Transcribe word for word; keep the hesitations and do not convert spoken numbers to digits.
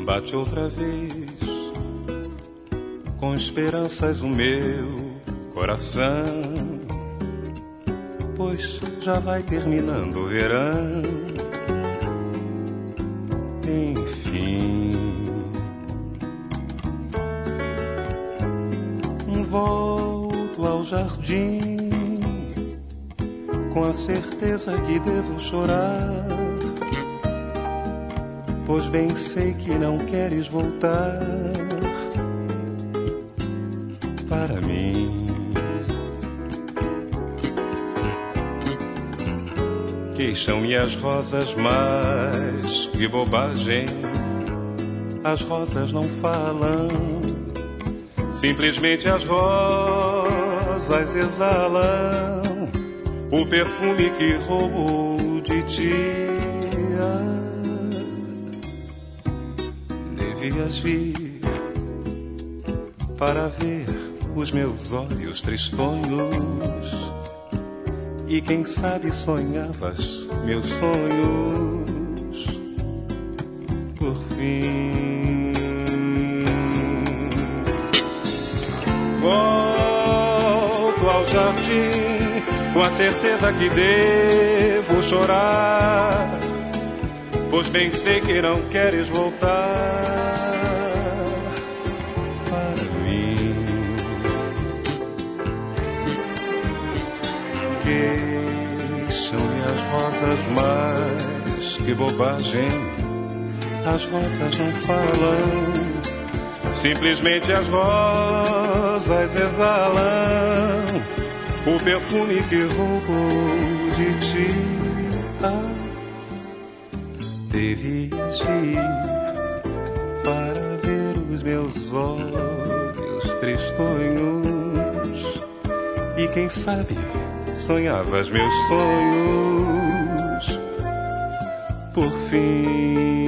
bate outra vez, com esperanças o meu coração, pois já vai terminando o verão. Enfim, volto ao jardim com a certeza que devo chorar, pois bem sei que não queres voltar para mim. Queixam-me as rosas, mas que bobagem, as rosas não falam, simplesmente as rosas exalam o perfume que roubou de ti. Devias vir para ver os meus olhos tristonhos, e quem sabe sonhavas meus sonhos por fim. Volto ao jardim com a certeza que devo chorar, pois bem sei que não queres voltar para mim. Queixam-me as rosas, mas que bobagem, as rosas não falam, simplesmente as rosas exalam o perfume que roubou de ti. Ah, devias vir para ver os meus olhos tristonhos, e quem sabe sonhavas meus sonhos por fim.